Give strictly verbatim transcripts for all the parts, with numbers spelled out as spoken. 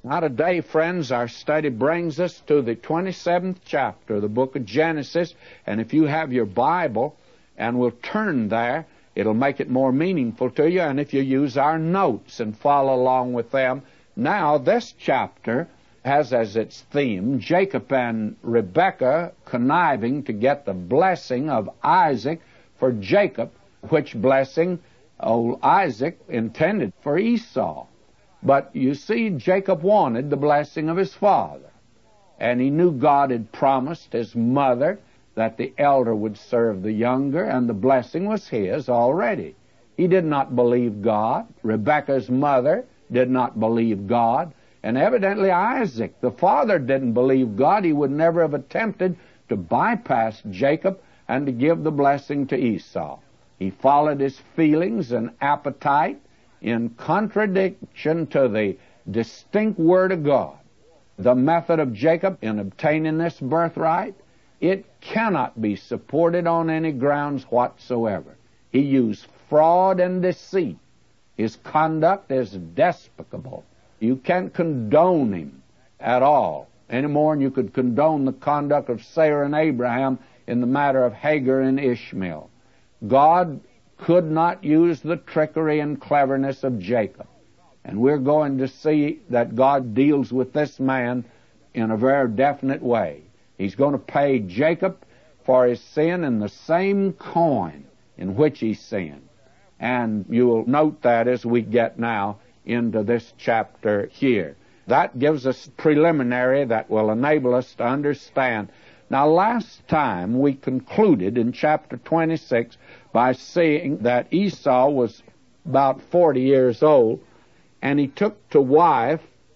Now today, friends, our study brings us to the twenty-seventh chapter of the book of Genesis. And if you have your Bible and will turn there, it'll make it more meaningful to you. And if you use our notes and follow along with them. Now, this chapter has as its theme Jacob and Rebekah conniving to get the blessing of Isaac for Jacob, which blessing old Isaac intended for Esau. But you see, Jacob wanted the blessing of his father, and he knew God had promised his mother that the elder would serve the younger, and the blessing was his already. He did not believe God. Rebekah's mother did not believe God. And evidently Isaac, the father, didn't believe God. He would never have attempted to bypass Jacob and to give the blessing to Esau. He followed his feelings and appetite in contradiction to the distinct Word of God. The method of Jacob in obtaining this birthright, it cannot be supported on any grounds whatsoever. He used fraud and deceit. His conduct is despicable. You can't condone him at all, any more than you could condone the conduct of Sarah and Abraham in the matter of Hagar and Ishmael. God could not use the trickery and cleverness of Jacob. And we're going to see that God deals with this man in a very definite way. He's going to pay Jacob for his sin in the same coin in which he sinned. And you'll note that as we get now into this chapter here. That gives us preliminary that will enable us to understand. Now, last time we concluded in chapter twenty-six by seeing that Esau was about forty years old, and he took to wife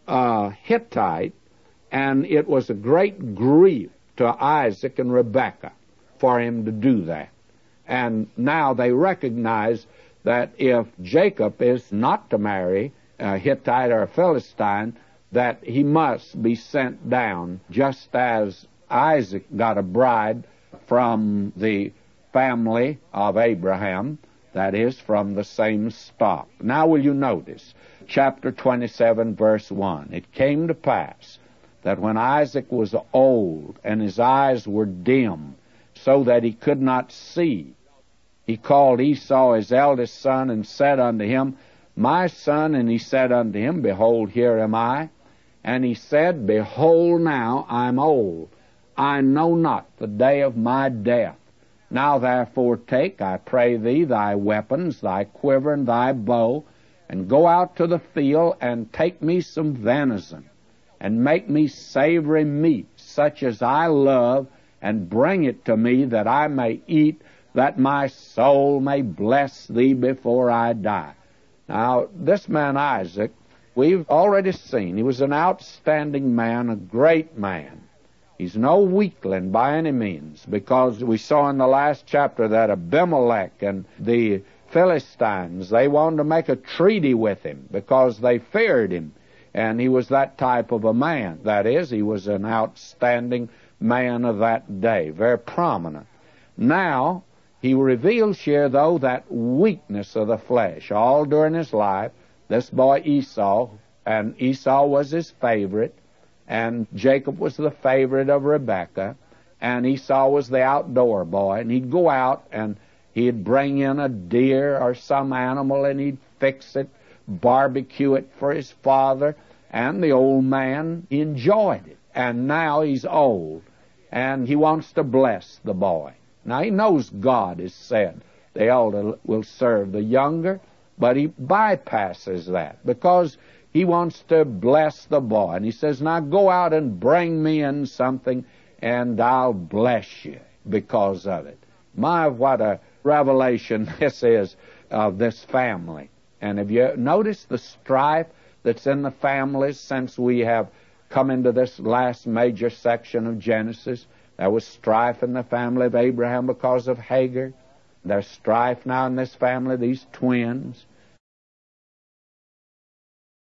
a Hittite, and it was a great grief to Isaac and Rebekah for him to do that. And now they recognize that if Jacob is not to marry a Hittite or a Philistine, that he must be sent down, just as Isaac got a bride from the family of Abraham, that is, from the same stock. Now will you notice, chapter twenty-seven, verse one, it came to pass that when Isaac was old and his eyes were dim, so that he could not see, he called Esau his eldest son and said unto him, My son, and he said unto him, Behold, here am I. And he said, Behold, now I am old. I know not the day of my death. Now therefore take, I pray thee, thy weapons, thy quiver, and thy bow, and go out to the field, and take me some venison, and make me savory meat, such as I love, and bring it to me, that I may eat, that my soul may bless thee before I die. Now, this man Isaac, we've already seen, he was an outstanding man, a great man. He's no weakling by any means, because we saw in the last chapter that Abimelech and the Philistines, they wanted to make a treaty with him because they feared him. And he was that type of a man. That is, he was an outstanding man of that day, very prominent. Now, he reveals here, though, that weakness of the flesh. All during his life, this boy Esau, and Esau was his favorite, and Jacob was the favorite of Rebekah, and Esau was the outdoor boy, and he'd go out and he'd bring in a deer or some animal, and he'd fix it, barbecue it for his father, and the old man enjoyed it. And now he's old, and he wants to bless the boy. Now, he knows God has said the elder will serve the younger, but he bypasses that because he wants to bless the boy. And he says, now go out and bring me in something, and I'll bless you because of it. My, what a revelation this is of this family. And have you noticed the strife that's in the families since we have come into this last major section of Genesis? There was strife in the family of Abraham because of Hagar. There's strife now in this family, these twins.